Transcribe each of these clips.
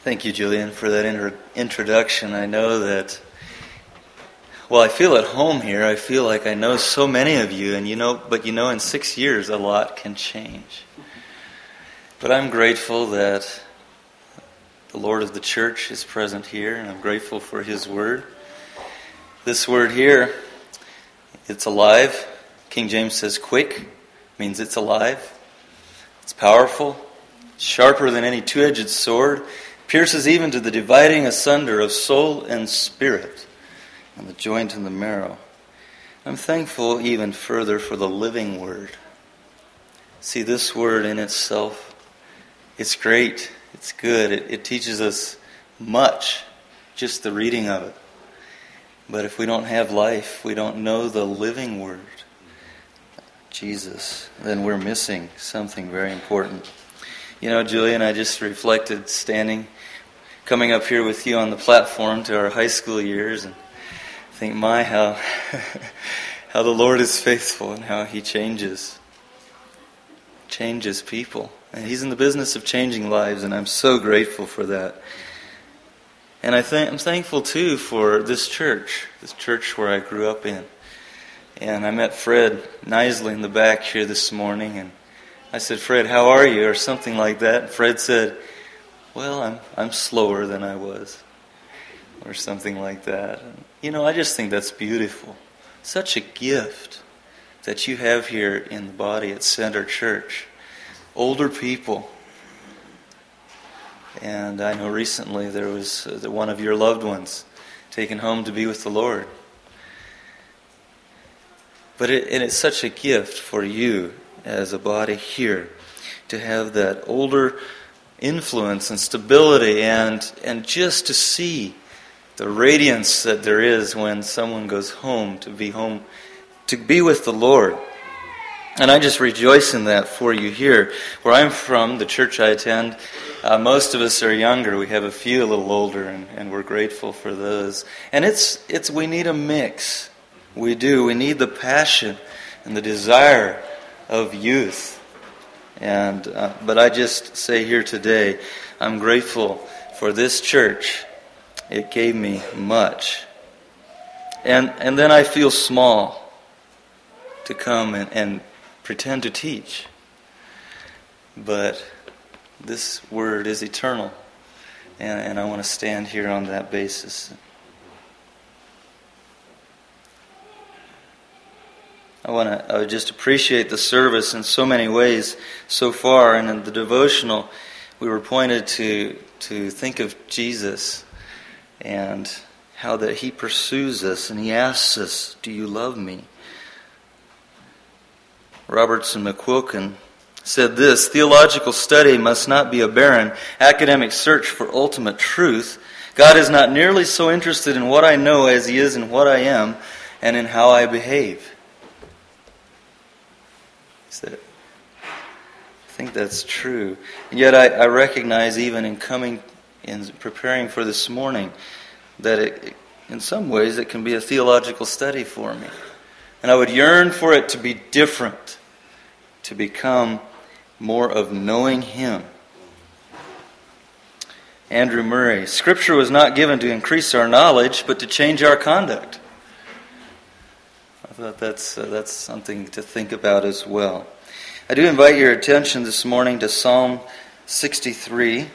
Thank you, Julian, for that introduction. I know that, I feel at home here. I feel like I know so many of you, and in 6 years a lot can change. But I'm grateful that the Lord of the church is present here, and I'm grateful for His Word. This word here, it's alive. King James says quick, means it's alive. It's powerful, sharper than any two-edged sword, pierces even to the dividing asunder of soul and spirit, and the joint and the marrow. I'm thankful even further for the living Word. See, this Word in itself, it's great, it's good, it teaches us much, just the reading of it. But if we don't have life, we don't know the living Word, Jesus, then we're missing something very important. You know, Julian, I just reflected coming up here with you on the platform to our high school years, and think, how the Lord is faithful and how He changes people. And He's in the business of changing lives, and I'm so grateful for that. And I'm thankful too for this church where I grew up in. And I met Fred Nisley in the back here this morning, and I said, "Fred, how are you?" or something like that. And Fred said, "Well, I'm slower than I was," or something like that. And, I just think that's beautiful. Such a gift that you have here in the body at Center Church. Older people. And I know recently there was one of your loved ones taken home to be with the Lord. But it's such a gift for you as a body here to have that older influence and stability and just to see the radiance that there is when someone goes home to be with the Lord. And I just rejoice in that for you here. Where I'm from, the church I attend, most of us are younger. We have a few a little older, and we're grateful for those. And we need a mix. We do. We need the passion and the desire of youth. But I just say here today, I'm grateful for this church. It gave me much. And then I feel small to come and pretend to teach. But this Word is eternal. And I want to stand here on that basis. I would just appreciate the service in so many ways so far. And in the devotional, we were pointed to think of Jesus and how that He pursues us and He asks us, "Do you love me?" Robertson McQuilkin said this: "Theological study must not be a barren academic search for ultimate truth. God is not nearly so interested in what I know as He is in what I am and in how I behave." I think that's true. And yet I recognize even in preparing for this morning that in some ways it can be a theological study for me. And I would yearn for it to be different, to become more of knowing Him. Andrew Murray, "Scripture was not given to increase our knowledge, but to change our conduct." I thought that's something to think about as well. I do invite your attention this morning to Psalm 63.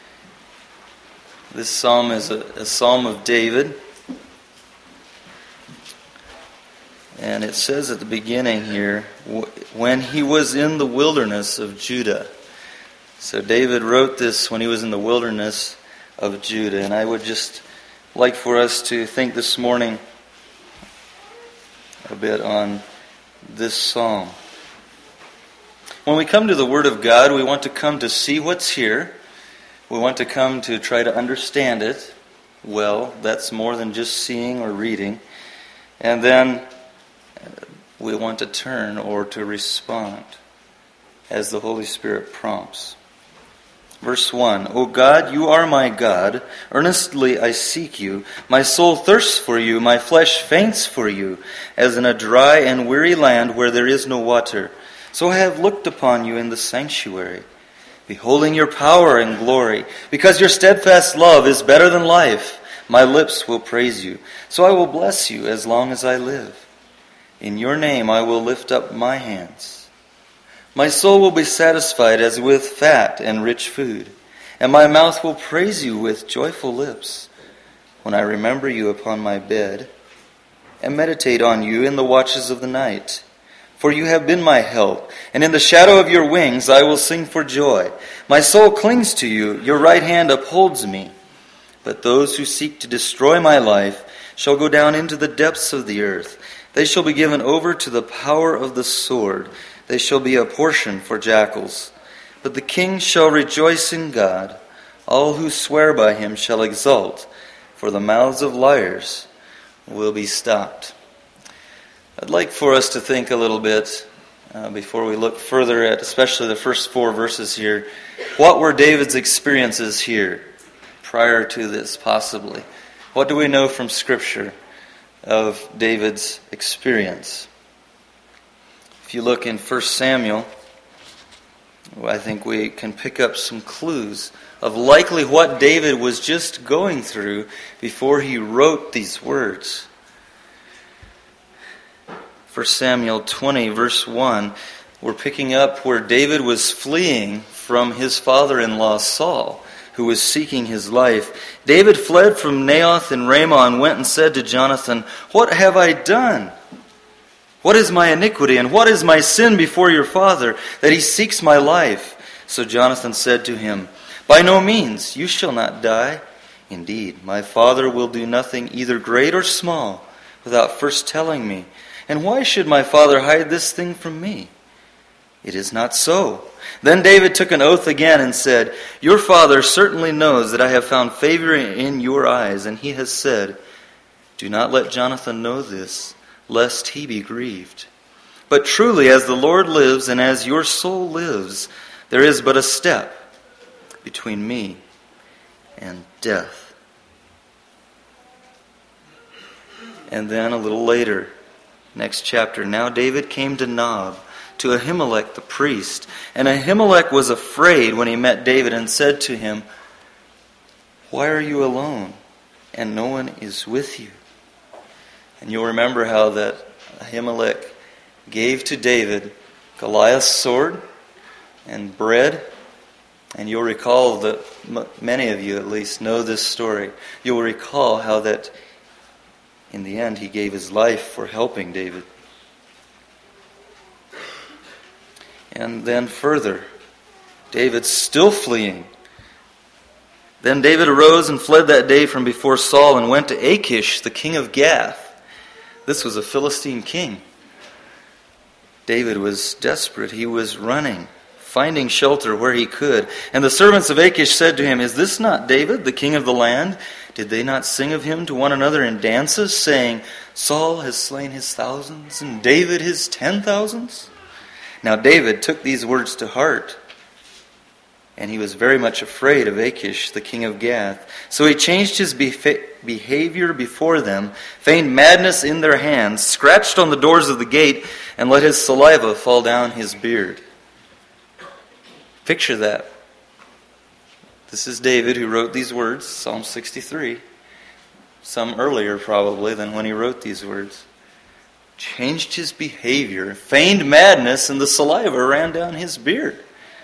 This psalm is a psalm of David. And it says at the beginning here, when he was in the wilderness of Judah. So David wrote this when he was in the wilderness of Judah. And I would just like for us to think this morning a bit on this psalm. When we come to the Word of God, we want to come to see what's here. We want to come to try to understand it. Well, that's more than just seeing or reading. And then we want to turn or to respond as the Holy Spirit prompts. Verse 1, "O God, you are my God. Earnestly I seek you. My soul thirsts for you. My flesh faints for you, as in a dry and weary land where there is no water. So I have looked upon you in the sanctuary, beholding your power and glory. Because your steadfast love is better than life, my lips will praise you. So I will bless you as long as I live. In your name I will lift up my hands. My soul will be satisfied as with fat and rich food, and my mouth will praise you with joyful lips. When I remember you upon my bed, and meditate on you in the watches of the night. For you have been my help, and in the shadow of your wings I will sing for joy. My soul clings to you, your right hand upholds me. But those who seek to destroy my life shall go down into the depths of the earth. They shall be given over to the power of the sword. They shall be a portion for jackals. But the king shall rejoice in God. All who swear by him shall exult, for the mouths of liars will be stopped. I'd like for us to think a little bit before we look further at especially the first 4 verses here. What were David's experiences here prior to this, possibly? What do we know from Scripture of David's experience? If you look in 1 Samuel, I think we can pick up some clues of likely what David was just going through before he wrote these words. 1 Samuel 20, verse 1, we're picking up where David was fleeing from his father-in-law Saul, who was seeking his life. David fled from Naioth and Ramah and went and said to Jonathan, "What have I done? What is my iniquity, and what is my sin before your father, that he seeks my life?" So Jonathan said to him, "By no means, you shall not die. Indeed, my father will do nothing either great or small without first telling me. And why should my father hide this thing from me? It is not so." Then David took an oath again and said, "Your father certainly knows that I have found favor in your eyes, and he has said, 'Do not let Jonathan know this, lest he be grieved.' But truly, as the Lord lives and as your soul lives, there is but a step between me and death." And then a little later, next chapter, now David came to Nob, to Ahimelech the priest. And Ahimelech was afraid when he met David and said to him, "Why are you alone, and no one is with you?" And you'll remember how that Ahimelech gave to David Goliath's sword and bread. And you'll recall that many of you at least know this story. You'll recall how that in the end he gave his life for helping David. And then further, David's still fleeing. Then David arose and fled that day from before Saul and went to Achish, the king of Gath. This was a Philistine king. David was desperate. He was running, finding shelter where he could. And the servants of Achish said to him, "Is this not David, the king of the land? Did they not sing of him to one another in dances, saying, 'Saul has slain his thousands, and David his 10,000s?'" Now David took these words to heart, and he was very much afraid of Achish, the king of Gath. So he changed his behavior before them, feigned madness in their hands, scratched on the doors of the gate, and let his saliva fall down his beard. Picture that. This is David who wrote these words, Psalm 63, some earlier probably than when he wrote these words. Changed his behavior, feigned madness, and the saliva ran down his beard.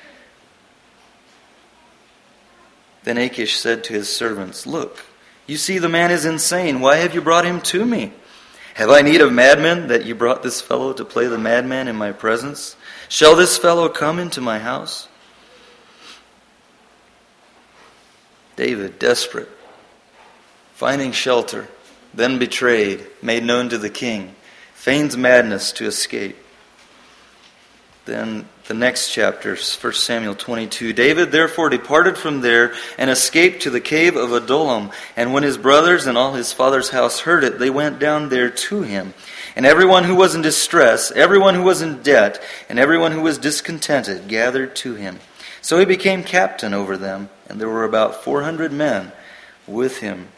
Then Achish said to his servants, "Look, you see the man is insane. Why have you brought him to me? Have I need of madmen that you brought this fellow to play the madman in my presence? Shall this fellow come into my house?" David, desperate, finding shelter, then betrayed, made known to the king, feigns madness to escape. Then the next chapter, 1 Samuel 22. David therefore departed from there and escaped to the cave of Adullam. And when his brothers and all his father's house heard it, they went down there to him. And everyone who was in distress, everyone who was in debt, and everyone who was discontented gathered to him. So he became captain over them, and there were about 400 men with him.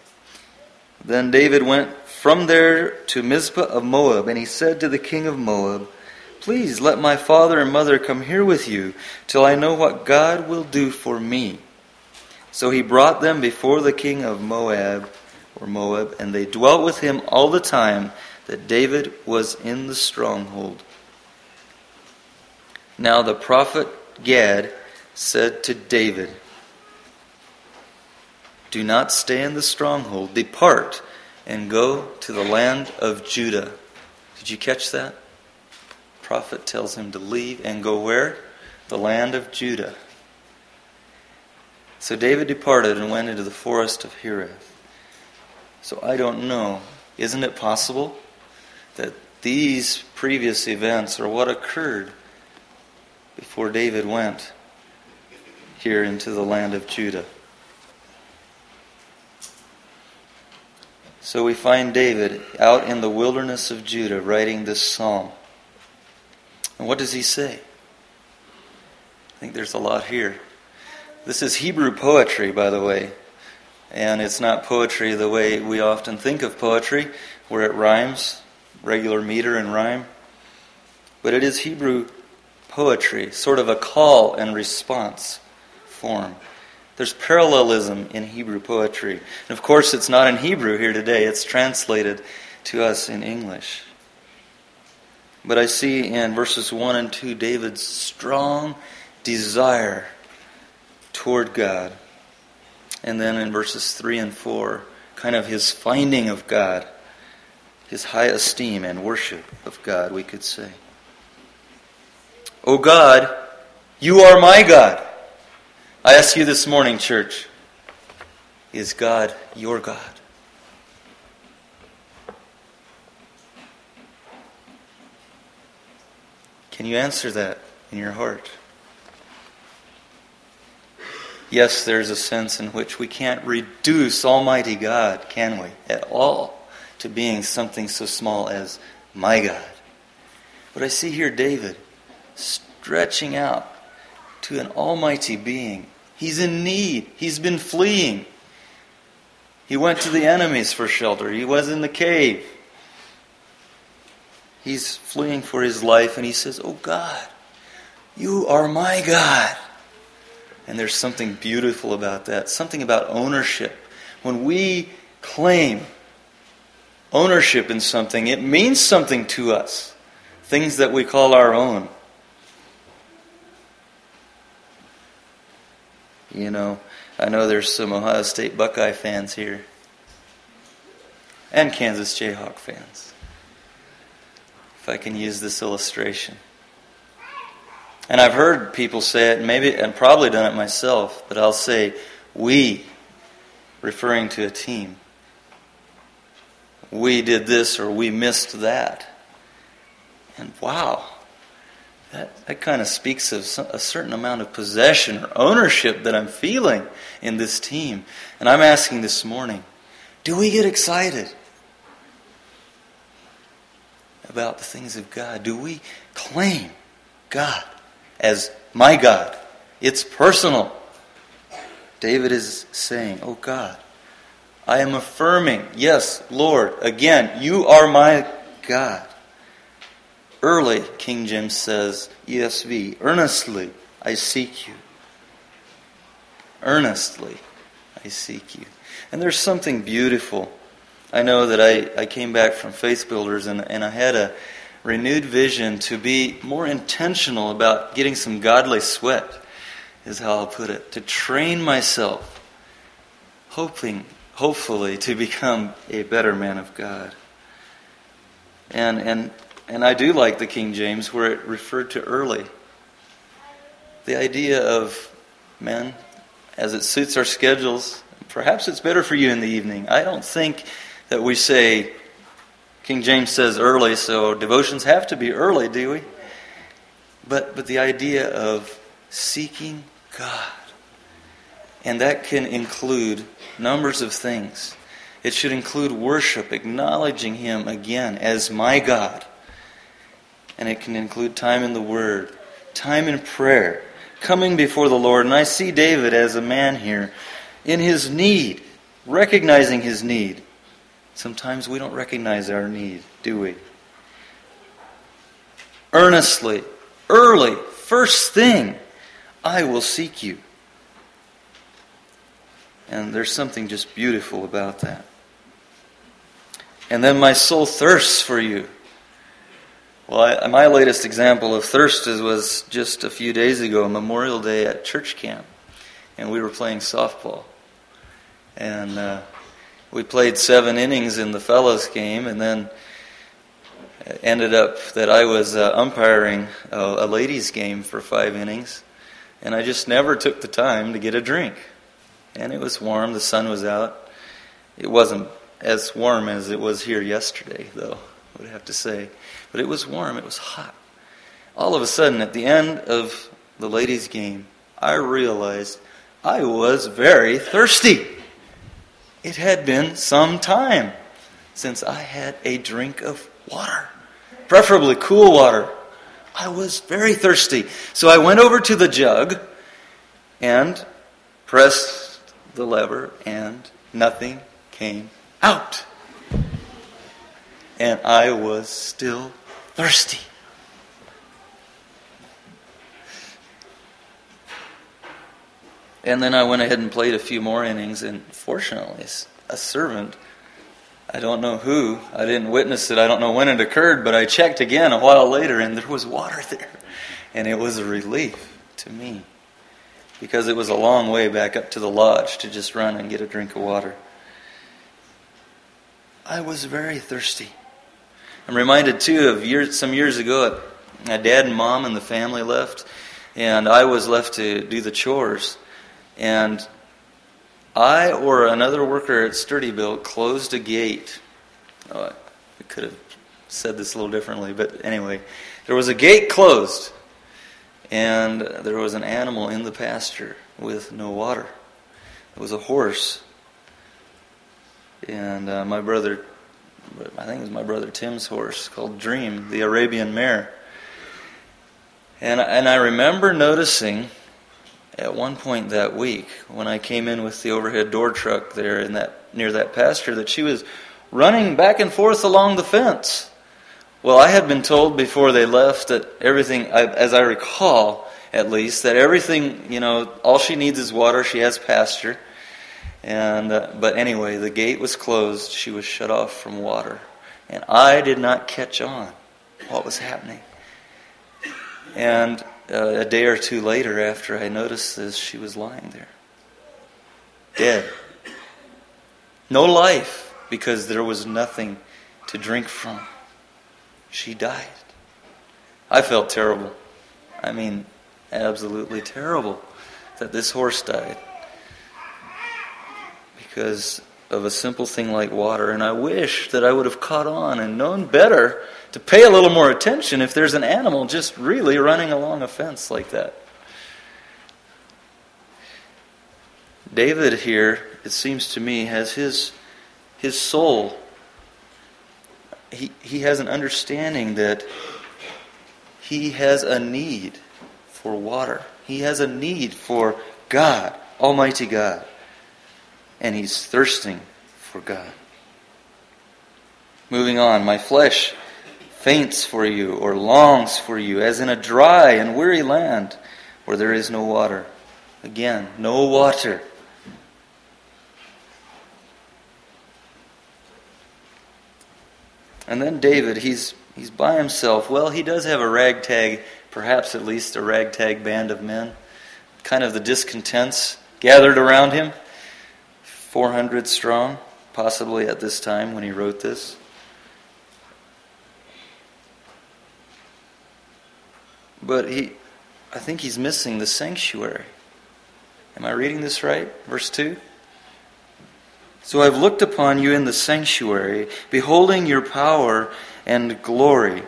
Then David went from there to Mizpah of Moab, and he said to the king of Moab, Please let my father and mother come here with you till I know what God will do for me. So he brought them before the king of Moab, and they dwelt with him all the time that David was in the stronghold. Now the prophet Gad said to David, do not stay in the stronghold. Depart and go to the land of Judah. Did you catch that? Prophet tells him to leave and go where? The land of Judah. So David departed and went into the forest of Hereth. So I don't know. Isn't it possible that these previous events are what occurred before David went here into the land of Judah? So we find David out in the wilderness of Judah writing this psalm. And what does he say? I think there's a lot here. This is Hebrew poetry, by the way. And it's not poetry the way we often think of poetry, where it rhymes, regular meter and rhyme. But it is Hebrew poetry, sort of a call and response form. There's parallelism in Hebrew poetry. And of course, it's not in Hebrew here today. It's translated to us in English. But I see in verses 1 and 2 David's strong desire toward God. And then in verses 3 and 4, kind of his finding of God, his high esteem and worship of God, we could say. O God, you are my God. I ask you this morning, church, is God your God? Can you answer that in your heart? Yes, there's a sense in which we can't reduce Almighty God, can we, at all, to being something so small as my God. But I see here David stretching out to an almighty being. He's in need. He's been fleeing. He went to the enemies for shelter. He was in the cave. He's fleeing for his life, and he says, "Oh God, you are my God." And there's something beautiful about that, something about ownership. When we claim ownership in something, it means something to us. Things that we call our own. You know, I know there's some Ohio State Buckeye fans here. And Kansas Jayhawk fans. If I can use this illustration. And I've heard people say it, and probably done it myself, but I'll say, we, referring to a team. We did this or we missed that. And wow, that kind of speaks of a certain amount of possession or ownership that I'm feeling in this team. And I'm asking this morning, do we get excited about the things of God? Do we claim God as my God? It's personal. David is saying, "Oh God, I am affirming, yes, Lord, again, you are my God." Early, King James says, ESV, earnestly I seek you. Earnestly I seek you. And there's something beautiful. I know that I came back from Faith Builders and I had a renewed vision to be more intentional about getting some godly sweat, is how I'll put it. To train myself, hopefully to become a better man of God. And I do like the King James where it referred to early. The idea of, men, as it suits our schedules, perhaps it's better for you in the evening. I don't think that we say, King James says early, so devotions have to be early, do we? But the idea of seeking God. And that can include numbers of things. It should include worship, acknowledging Him again as my God. And it can include time in the Word, time in prayer, coming before the Lord. And I see David as a man here in his need, recognizing his need. Sometimes we don't recognize our need, do we? earnestly, early, first thing, I will seek you. And there's something just beautiful about that. And then my soul thirsts for you. Well, my latest example of thirst was just a few days ago, Memorial Day at church camp. And we were playing softball. And we played 7 innings in the fellows game, and then it ended up that I was umpiring a ladies game for 5 innings. And I just never took the time to get a drink. And it was warm, the sun was out. It wasn't as warm as it was here yesterday, though, I would have to say. But it was warm, it was hot. All of a sudden, at the end of the ladies' game, I realized I was very thirsty. It had been some time since I had a drink of water, preferably cool water. I was very thirsty. So I went over to the jug and pressed the lever, and nothing came out. And I was still thirsty. And then I went ahead and played a few more innings, and fortunately, a servant, I don't know who, I didn't witness it, I don't know when it occurred, but I checked again a while later, and there was water there. And it was a relief to me, because it was a long way back up to the lodge to just run and get a drink of water. I was very thirsty. I'm reminded, too, of some years ago, my dad and mom and the family left, and I was left to do the chores. And I or another worker at Sturdyville closed a gate. Oh, I could have said this a little differently, but anyway, there was a gate closed, and there was an animal in the pasture with no water. It was a horse. And my brother, I think it was my brother Tim's horse, called Dream, the Arabian mare. And I remember noticing at one point that week, when I came in with the overhead door truck there near that pasture, that she was running back and forth along the fence. Well, I had been told before they left that everything, as I recall at least, that everything, all she needs is water, she has pasture. And but anyway, the gate was closed, she was shut off from water. And I did not catch on what was happening. And a day or two later, after I noticed this, she was lying there, dead. No life, because there was nothing to drink from. She died. I felt terrible. I mean, absolutely terrible that this horse died because of a simple thing like water. And I wish that I would have caught on and known better to pay a little more attention if there's an animal just really running along a fence like that. David here, it seems to me, has his soul. He has an understanding that he has a need for water. He has a need for God, Almighty God. And he's thirsting for God. Moving on, my flesh faints for you or longs for you, as in a dry and weary land where there is no water. Again, no water. And then David, he's by himself. Well, he does have a ragtag, perhaps at least a ragtag band of men, kind of the discontents gathered around him, 400 strong, possibly at this time when he wrote this. But I think he's missing the sanctuary. Am I reading this right? Verse 2? So I've looked upon you in the sanctuary, beholding your power and glory.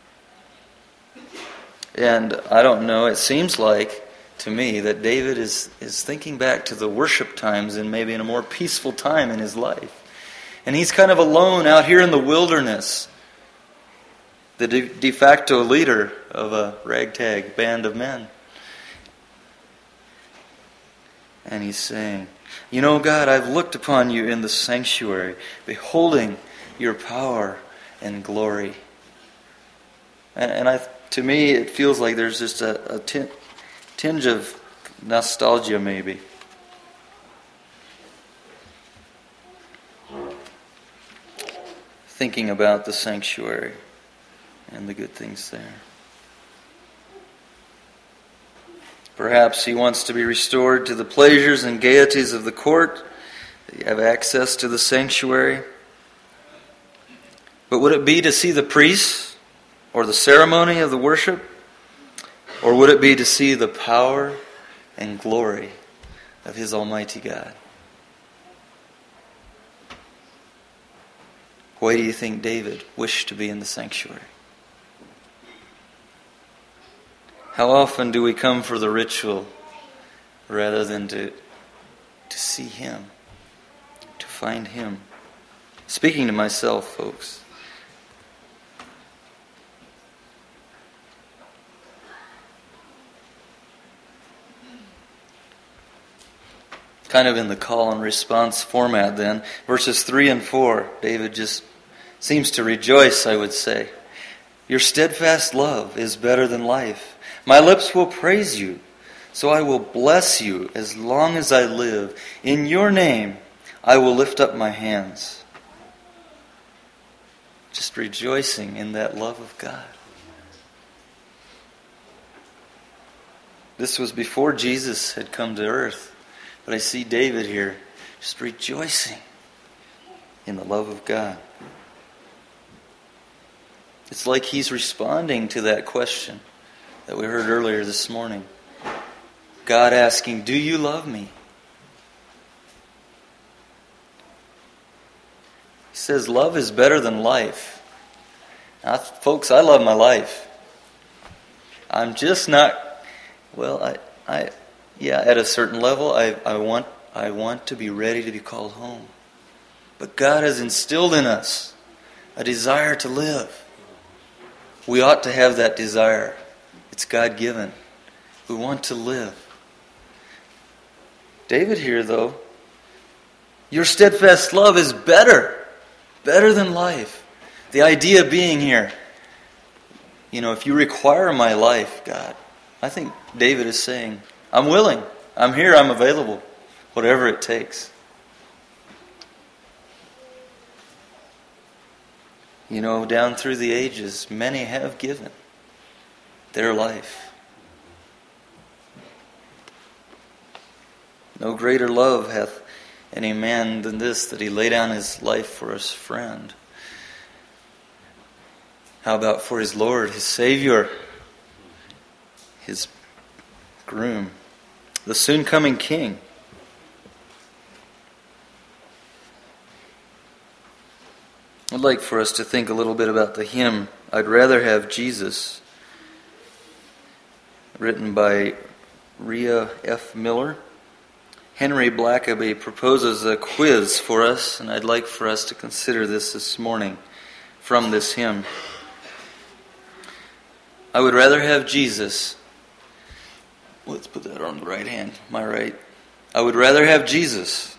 And I don't know, it seems like to me that David is thinking back to the worship times and maybe in a more peaceful time in his life. And he's kind of alone out here in the wilderness, the de facto leader of a ragtag band of men. And he's saying, you know, God, I've looked upon you in the sanctuary, beholding your power and glory. And I To me, it feels like there's just a tinge of nostalgia, maybe. Thinking about the sanctuary and the good things there. Perhaps he wants to be restored to the pleasures and gaieties of the court. You have access to the sanctuary. But would it be to see the priests or the ceremony of the worship? Or would it be to see the power and glory of his Almighty God? Why do you think David wished to be in the sanctuary? How often do we come for the ritual rather than to see him, to find him? Speaking to myself, folks. Kind of in the call and response format then. Verses 3 and 4, David just seems to rejoice, I would say. Your steadfast love is better than life. My lips will praise you, so I will bless you as long as I live. In your name I will lift up my hands. Just rejoicing in that love of God. This was before Jesus had come to earth. But I see David here just rejoicing in the love of God. It's like he's responding to that question that we heard earlier this morning. God asking, do you love me? He says, love is better than life. Now, folks, I love my life. I'm just not, at a certain level, I want to be ready to be called home. But God has instilled in us a desire to live. We ought to have that desire. It's God-given. We want to live. David here, though, your steadfast love is better than life. The idea being here, if you require my life, God, I think David is saying, I'm willing. I'm here. I'm available. Whatever it takes. Down through the ages, many have given their life. No greater love hath any man than this, that he lay down his life for his friend. How about for his Lord, his Savior, his groom, the soon coming King? I'd like for us to think a little bit about the hymn, I'd Rather Have Jesus, written by Rhea F. Miller. Henry Blackaby proposes a quiz for us, and I'd like for us to consider this morning from this hymn. I would rather have Jesus. Let's put that on the right hand, my right. I would rather have Jesus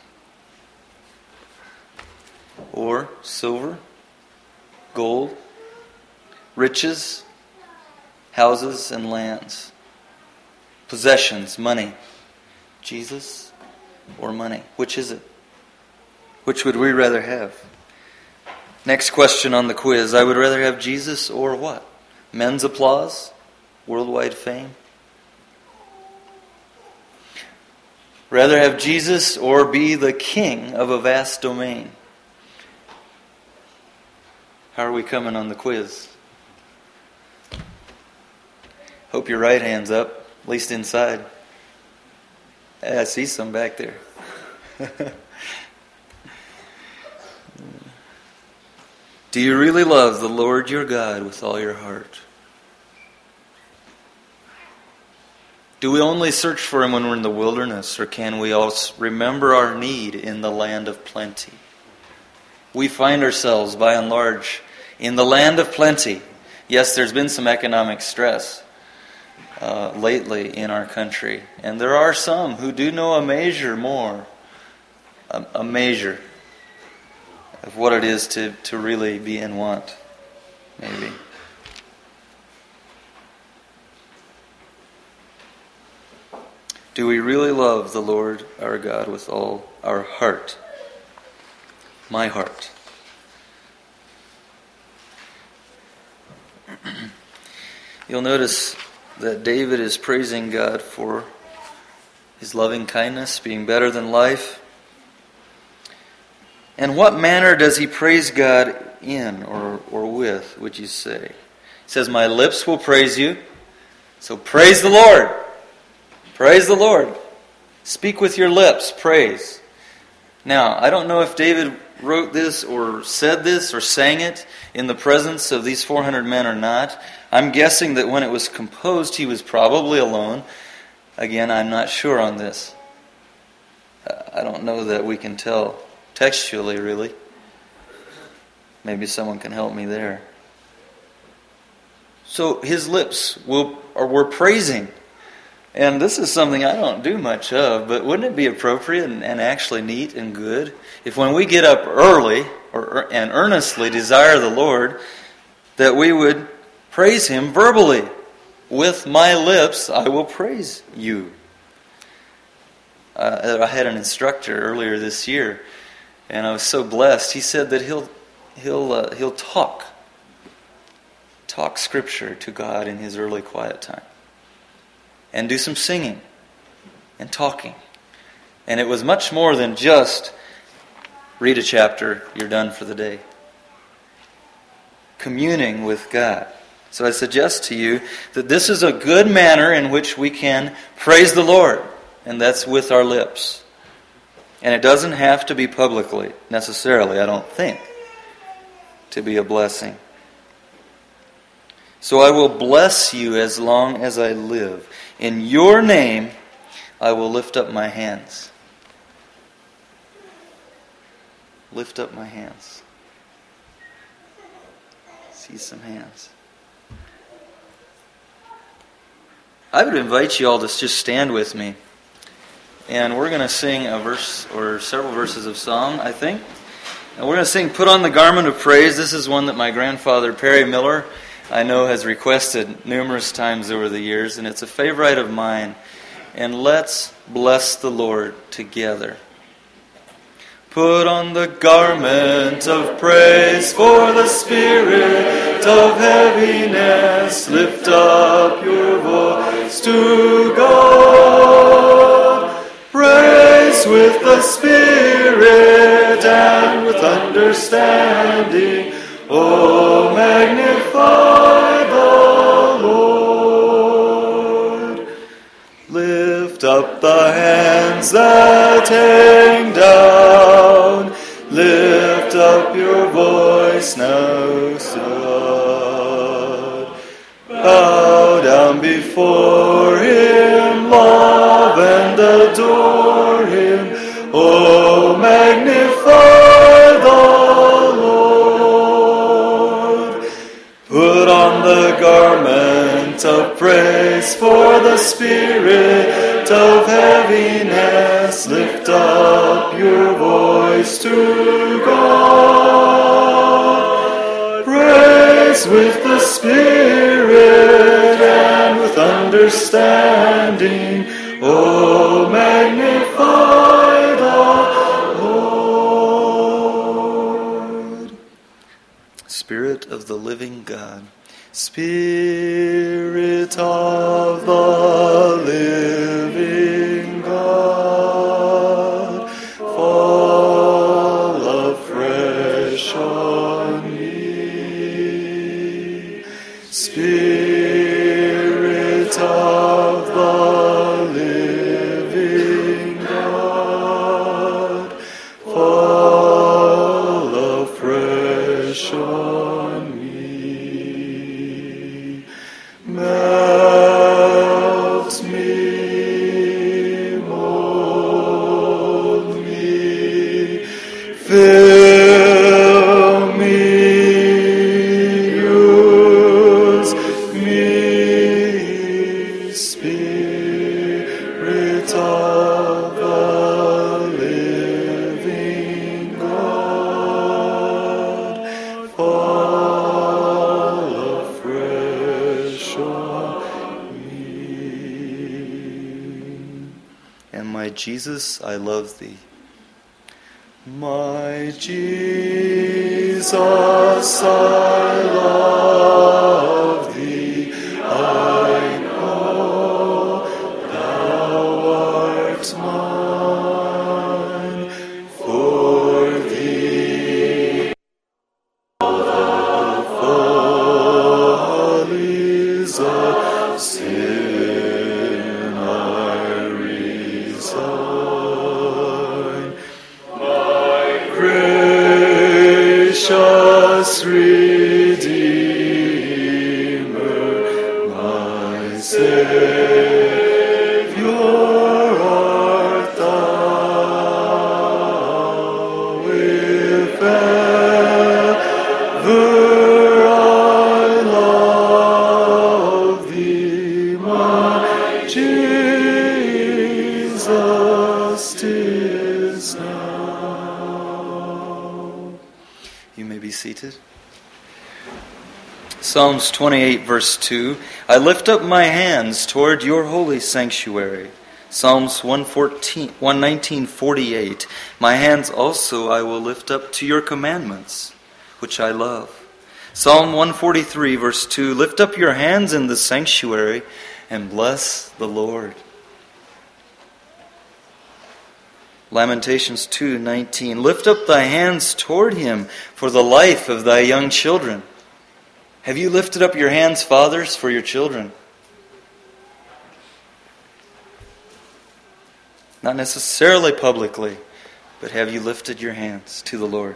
or silver, gold, riches, houses and lands, possessions, money. Jesus or money? Which is it? Which would we rather have? Next question on the quiz. I would rather have Jesus or what? Men's applause? Worldwide fame? Rather have Jesus or be the king of a vast domain? How are we coming on the quiz? Hope your right hand's up, at least inside. I see some back there. Do you really love the Lord your God with all your heart? Do we only search for Him when we're in the wilderness, or can we also remember our need in the land of plenty? We find ourselves, by and large, in the land of plenty. Yes, there's been some economic stress lately in our country, and there are some who do know a measure more, a measure of what it is to really be in want, maybe. Do we really love the Lord our God with all our heart? My heart. You'll notice that David is praising God for his loving kindness being better than life. And what manner does he praise God in or with, would you say? He says, my lips will praise you. So praise the Lord. Praise the Lord. Speak with your lips, praise. Now, I don't know if David wrote this or said this or sang it in the presence of these 400 men or not. I'm guessing that when it was composed, he was probably alone. Again, I'm not sure on this. I don't know that we can tell textually, really. Maybe someone can help me there. So his lips were praising. And this is something I don't do much of, but wouldn't it be appropriate and actually neat and good if when we get up early and earnestly desire the Lord, that we would praise Him verbally? With my lips I will praise you. I had an instructor earlier this year, and I was so blessed. He said that he'll talk Scripture to God in his early quiet time. And do some singing and talking. And it was much more than just read a chapter, you're done for the day. Communing with God. So I suggest to you that this is a good manner in which we can praise the Lord. And that's with our lips. And it doesn't have to be publicly, necessarily, I don't think, to be a blessing. So I will bless you as long as I live. In your name, I will lift up my hands. Lift up my hands. See some hands. I would invite you all to just stand with me. And we're going to sing a verse or several verses of song, I think. And we're going to sing Put on the Garment of Praise. This is one that my grandfather, Perry Miller, I know has requested numerous times over the years, and it's a favorite of mine. And let's bless the Lord together. Put on the garment of praise for the spirit of heaviness. Lift up your voice to God. Praise with the spirit and with understanding. Oh, magnify the Lord. Lift up the hands that hang down. Lift up your voice now, son. Bow down before Him, love and adore Him. Oh, magnify the Put on the garment of praise for the spirit of heaviness. Lift up your voice to God. Praise with the spirit and with understanding. Oh, magnify the Lord. Spirit of the living God. Spirit of the living God, fall afresh on me. Spirit of the living God, fall afresh on me. Melt me, mold me, fill me, use me, Spirit of the living God, fall afresh on me. My Jesus, I love thee. My Jesus, I love thee. I know thou art mine. For thee all the follies of sin I resign. My gracious Redeemer, my Savior art thou. If ever I love thee, my Jesus, 'tis now. You may be seated. Psalms 28, verse 2. I lift up my hands toward your holy sanctuary. Psalms 119:48. My hands also I will lift up to your commandments, which I love. Psalm 143, verse 2. Lift up your hands in the sanctuary and bless the Lord. Lamentations 2:19. Lift up thy hands toward him for the life of thy young children. Have you lifted up your hands, fathers, for your children? Not necessarily publicly, but have you lifted your hands to the Lord?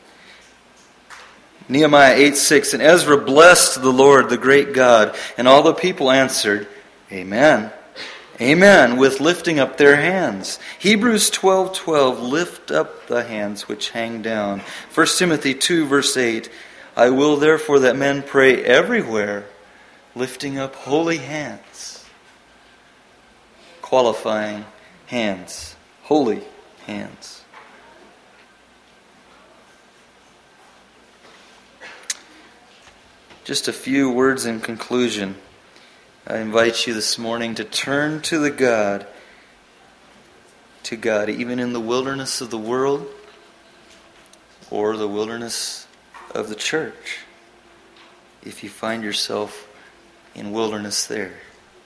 Nehemiah 8:6. And Ezra blessed the Lord, the great God, and all the people answered, Amen. Amen, with lifting up their hands. Hebrews 12:12. Lift up the hands which hang down. 1 Timothy 2, verse 8. I will therefore that men pray everywhere, lifting up holy hands. Qualifying hands. Holy hands. Just a few words in conclusion. I invite you this morning to turn to God, even in the wilderness of the world or the wilderness of the church, if you find yourself in wilderness there.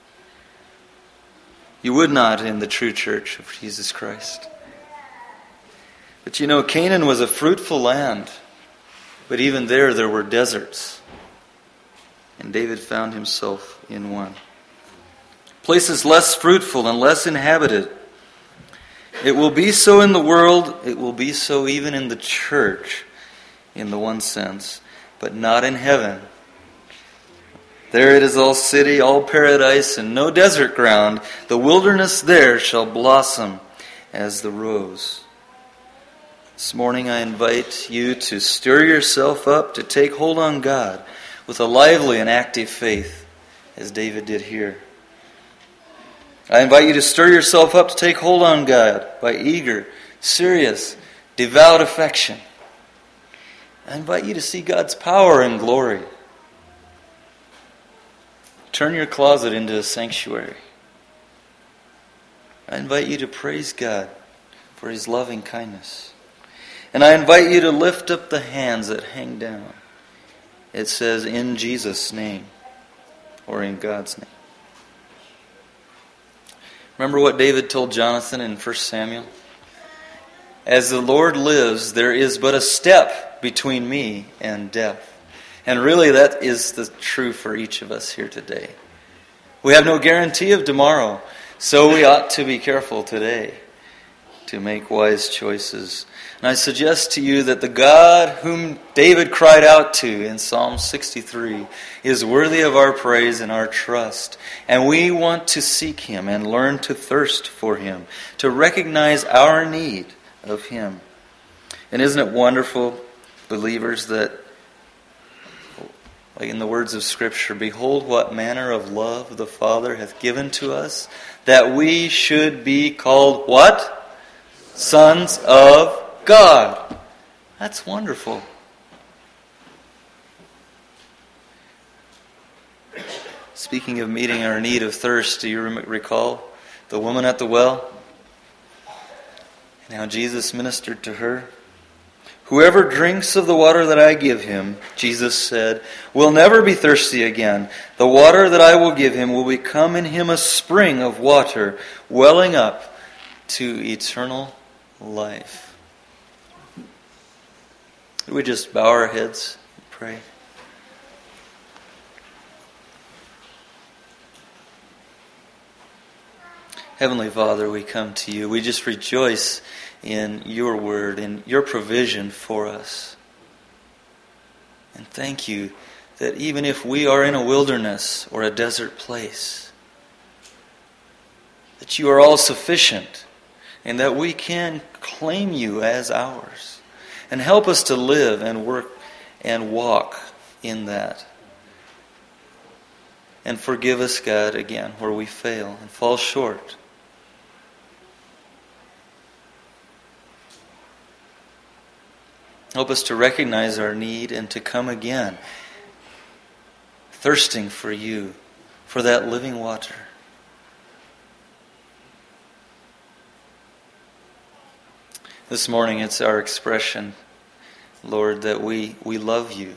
You would not in the true church of Jesus Christ. But you know, Canaan was a fruitful land, but even there were deserts. And David found himself in one. Places less fruitful and less inhabited. It will be so in the world, it will be so even in the church, in the one sense, but not in heaven. There it is all city, all paradise, and no desert ground. The wilderness there shall blossom as the rose. This morning I invite you to stir yourself up, to take hold on God with a lively and active faith, as David did here. I invite you to stir yourself up to take hold on God by eager, serious, devout affection. I invite you to see God's power and glory. Turn your closet into a sanctuary. I invite you to praise God for His loving kindness. And I invite you to lift up the hands that hang down. It says, in Jesus' name, or in God's name. Remember what David told Jonathan in 1 Samuel? As the Lord lives, there is but a step between me and death. And really that is the true for each of us here today. We have no guarantee of tomorrow, so we ought to be careful today to make wise choices. And I suggest to you that the God whom David cried out to in Psalm 63 is worthy of our praise and our trust. And we want to seek Him and learn to thirst for Him, to recognize our need of Him. And isn't it wonderful, believers, that, like in the words of Scripture, behold what manner of love the Father hath given to us, that we should be called what? Sons of God. That's wonderful. Speaking of meeting our need of thirst, do you recall the woman at the well? Now Jesus ministered to her. Whoever drinks of the water that I give him, Jesus said, will never be thirsty again. The water that I will give him will become in him a spring of water, welling up to eternal life. Would we just bow our heads and pray? Heavenly Father, we come to you. We just rejoice in your word, in your provision for us. And thank you that even if we are in a wilderness or a desert place, that you are all sufficient and that we can claim you as ours. And help us to live and work and walk in that. And forgive us, God, again, where we fail and fall short. Help us to recognize our need and to come again, thirsting for you, for that living water. This morning it's our expression, Lord, that we love you.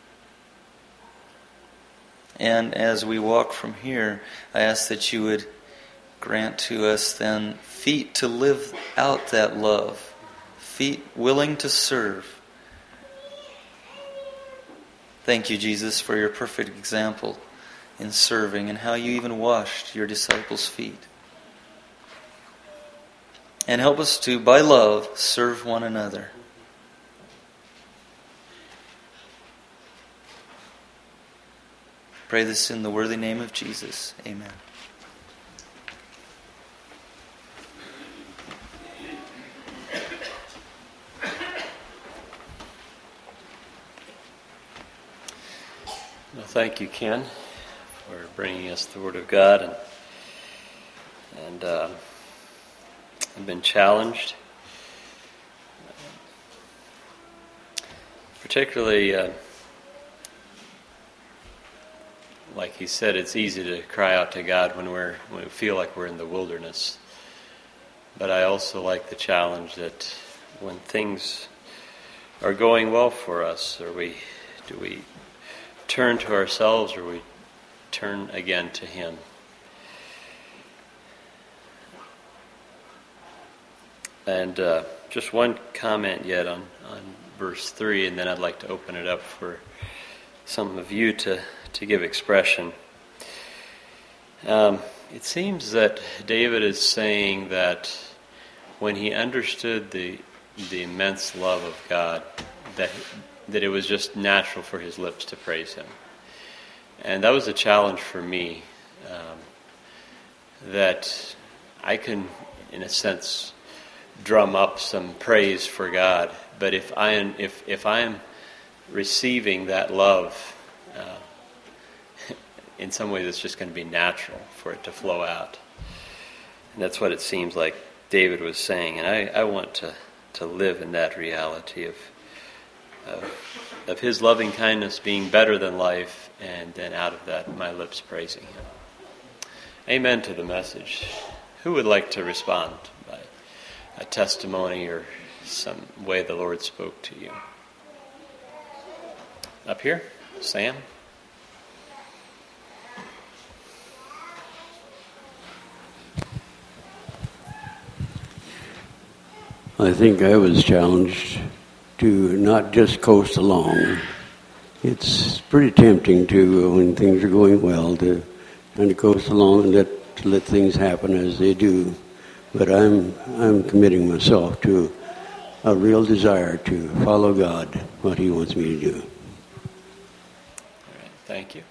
And as we walk from here, I ask that you would grant to us then feet to live out that love, feet willing to serve. Thank you, Jesus, for your perfect example in serving and how you even washed your disciples' feet. And help us to, by love, serve one another. Pray this in the worthy name of Jesus. Amen. Well, thank you, Ken, for bringing us the Word of God, and I've been challenged, particularly. Like he said, it's easy to cry out to God when we feel like we're in the wilderness. But I also like the challenge that when things are going well for us, do we turn to ourselves or we turn again to Him? And just one comment yet on verse 3, and then I'd like to open it up for some of you to give expression. It seems that David is saying that when he understood the immense love of God, that it was just natural for his lips to praise Him. And that was a challenge for me, that I can, in a sense, drum up some praise for God. But if I am receiving that love, in some ways it's just going to be natural for it to flow out. And that's what it seems like David was saying. And I want to live in that reality of His loving kindness being better than life, and then out of that my lips praising Him. Amen to the message. Who would like to respond by a testimony or some way the Lord spoke to you? Up here, Sam. I think I was challenged to not just coast along. It's pretty tempting to, when things are going well, to kind of coast along and let things happen as they do. But I'm committing myself to a real desire to follow God, what He wants me to do. All right, thank you.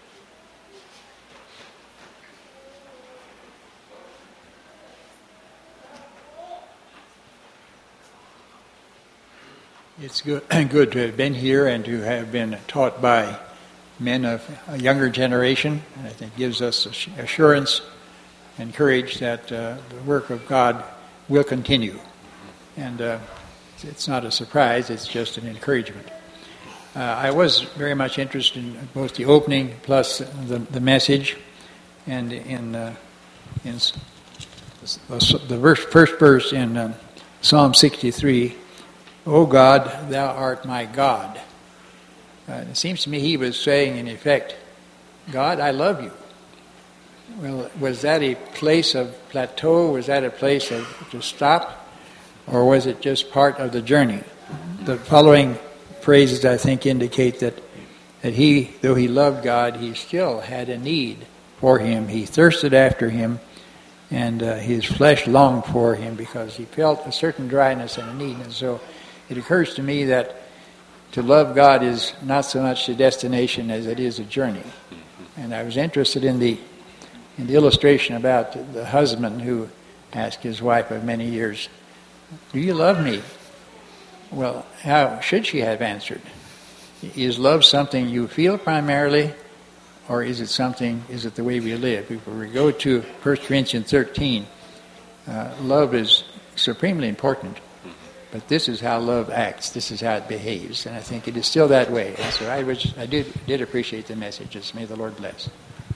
It's good to have been here and to have been taught by men of a younger generation. And I think gives us assurance and courage that the work of God will continue. And it's not a surprise, it's just an encouragement. I was very much interested in both the opening plus the message, and in the first verse in Psalm 63, O God, thou art my God. It seems to me he was saying, in effect, God, I love you. Well, was that a place of plateau? Was that a place to stop? Or was it just part of the journey? The following phrases, I think, indicate that he, though he loved God, he still had a need for him. He thirsted after him, and his flesh longed for him because he felt a certain dryness and a need. And so it occurs to me that to love God is not so much the destination as it is a journey. And I was interested in the illustration about the husband who asked his wife of many years, do you love me? Well, how should she have answered? Is love something you feel primarily, or is it the way we live? If we go to 1 Corinthians 13, love is supremely important, but this is how love acts, this is how it behaves, and I think it is still that way. And so I did appreciate the messages. May the Lord bless.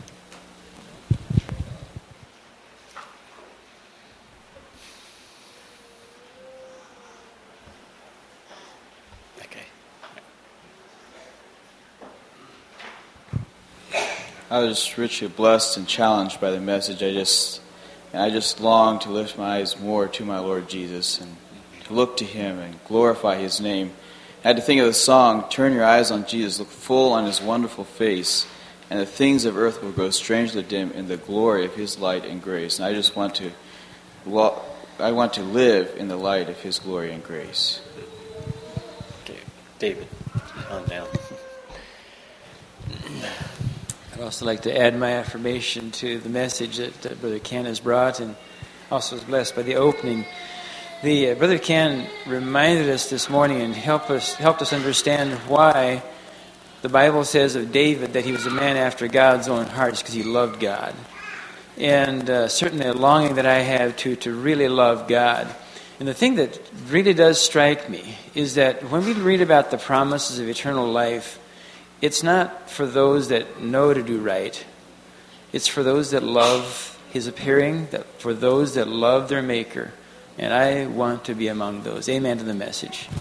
I was richly blessed and challenged by the message. I just long to lift my eyes more to my Lord Jesus and to look to Him and glorify His name. I had to think of the song, turn your eyes on Jesus, look full on His wonderful face, and the things of earth will grow strangely dim in the glory of His light and grace. And I just want to live in the light of His glory and grace. Okay, David, on down. I'd also like to add my affirmation to the message that Brother Ken has brought, and also was blessed by the opening. Brother Ken reminded us this morning and helped us understand why the Bible says of David that he was a man after God's own heart, because he loved God. And certainly a longing that I have to really love God. And the thing that really does strike me is that when we read about the promises of eternal life, it's not for those that know to do right. It's for those that love His appearing, for those that love their Maker. And I want to be among those. Amen to the message.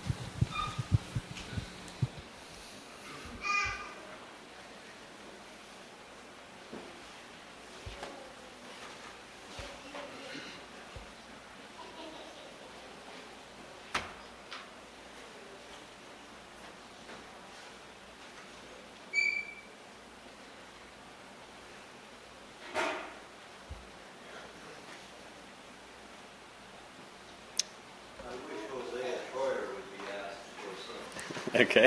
Okay.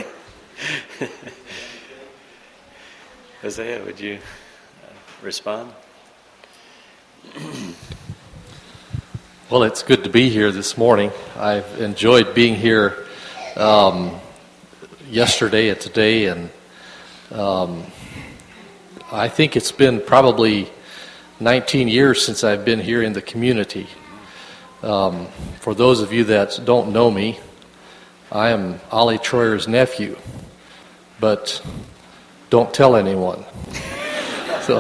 Hosea, would you respond? Well, it's good to be here this morning. I've enjoyed being here yesterday and today, and I think it's been probably 19 years since I've been here in the community. For those of you that don't know me, I am Ollie Troyer's nephew, but don't tell anyone. So,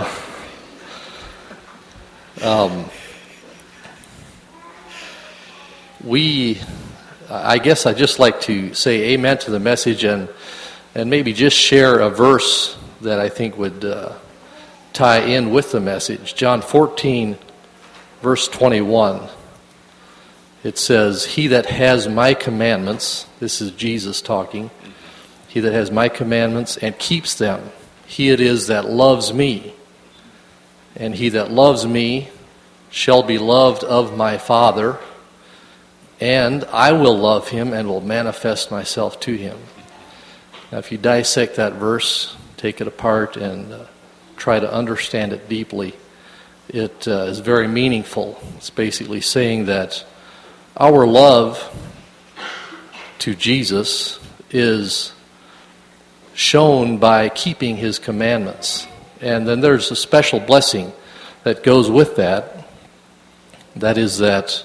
I guess I'd just like to say amen to the message and maybe just share a verse that I think would tie in with the message. John 14, verse 21. It says, he that has my commandments, this is Jesus talking, he that has my commandments and keeps them, he it is that loves me. And he that loves me shall be loved of my Father, and I will love him and will manifest myself to him. Now, if you dissect that verse, take it apart and try to understand it deeply, it is very meaningful. It's basically saying that our love to Jesus is shown by keeping His commandments. And then there's a special blessing that goes with that. That is that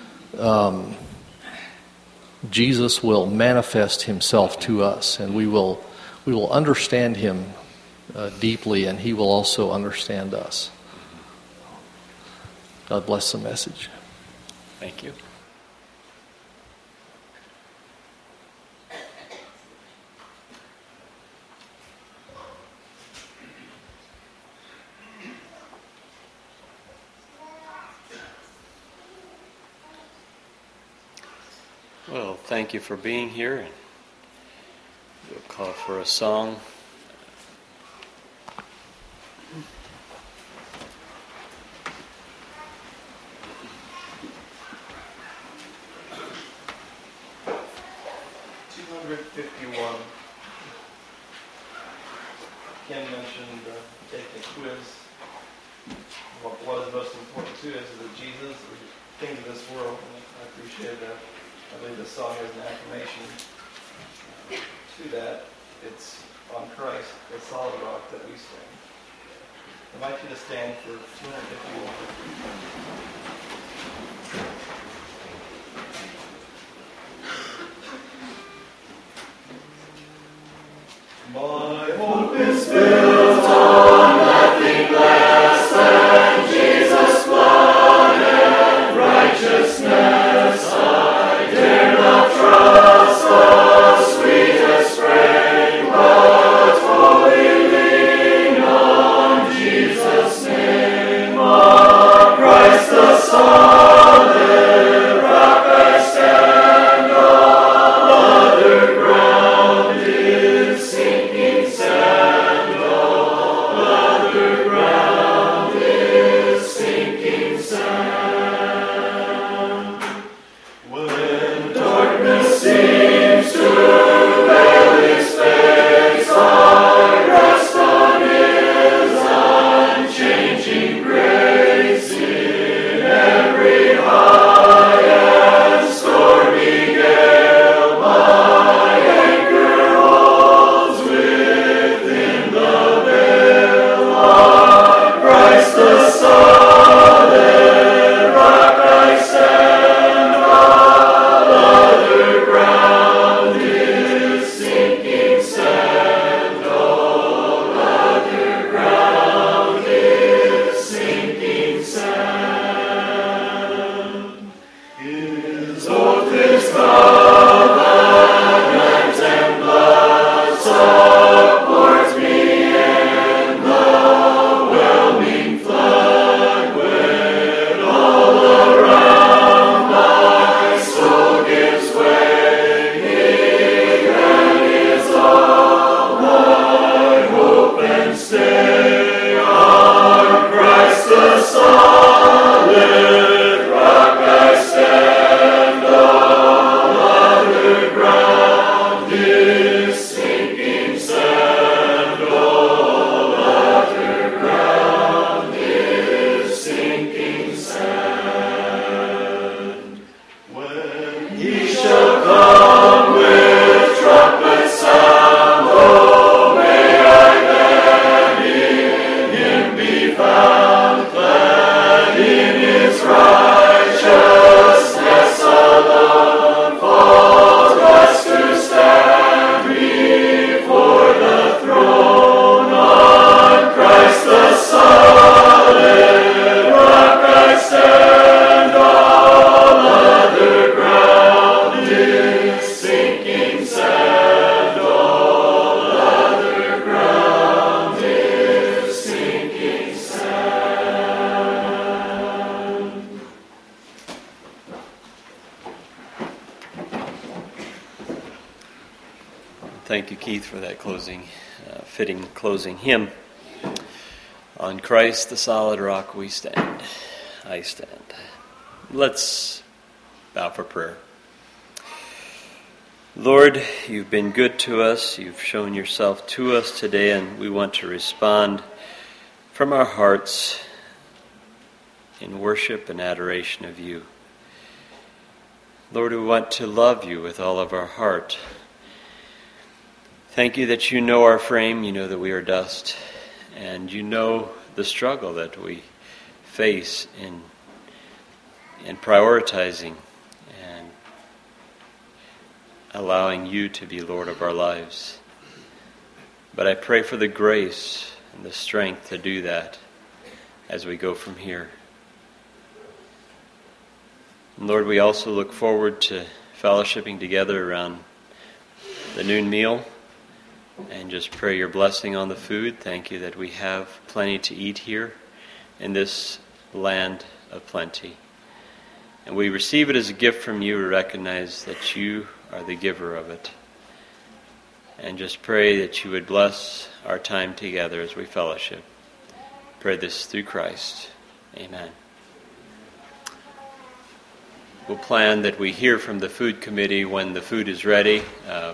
Jesus will manifest Himself to us, and we will understand Him deeply, and He will also understand us. God bless the message. Thank you. Well, thank you for being here. And we'll call for a song. Ken mentioned taking a quiz. What is most important to us is that Jesus, or things of this world. And I appreciate that. I believe this song is an affirmation to that. It's on Christ, the solid rock that we stand. I'd like you to stand for 251. My hope is built on nothing less than Jesus' blood and righteousness. I dare not trust the sweetest frame, but wholly lean on Jesus' name. On Christ the solid rock I stand, all other ground is sinking sand, all other ground is sinking sand. When darkness seems to veil his face, I rest on his unchanging grace. In every high and stormy gale, my anchor holds within the veil. On Christ the solid rock I stand, all other ground is sinking sand, all other ground is sinking sand. His oath is covenant and blood supports me in the whelming flood. When all around my soul gives way, He then is all my hope and stay. On Christ the solid rock I stand, all other ground is sinking sand, all other ground is sinking sand. When He shall come with trumpet sound, oh, may I then in Him be found, clad in His righteousness alone, faultless to stand before the throne. On Christ the solid rock I stand, all other ground is sinking sand, all other ground is sinking sand. Thank you, Keith, for that fitting closing hymn. On Christ, the solid rock, we stand. I stand. Let's bow for prayer. Lord, you've been good to us. You've shown yourself to us today, and we want to respond from our hearts in worship and adoration of you. Lord, we want to love you with all of our heart. Thank you that you know our frame, you know that we are dust, and you know the struggle that we face in prioritizing and allowing you to be Lord of our lives. But I pray for the grace and the strength to do that as we go from here. And Lord, we also look forward to fellowshipping together around the noon meal, and just pray your blessing on the food. Thank you that we have plenty to eat here in this land of plenty. And we receive it as a gift from you. We recognize that you are the giver of it. And just pray that you would bless our time together as we fellowship. Pray this through Christ. Amen. We'll plan that we hear from the food committee when the food is ready.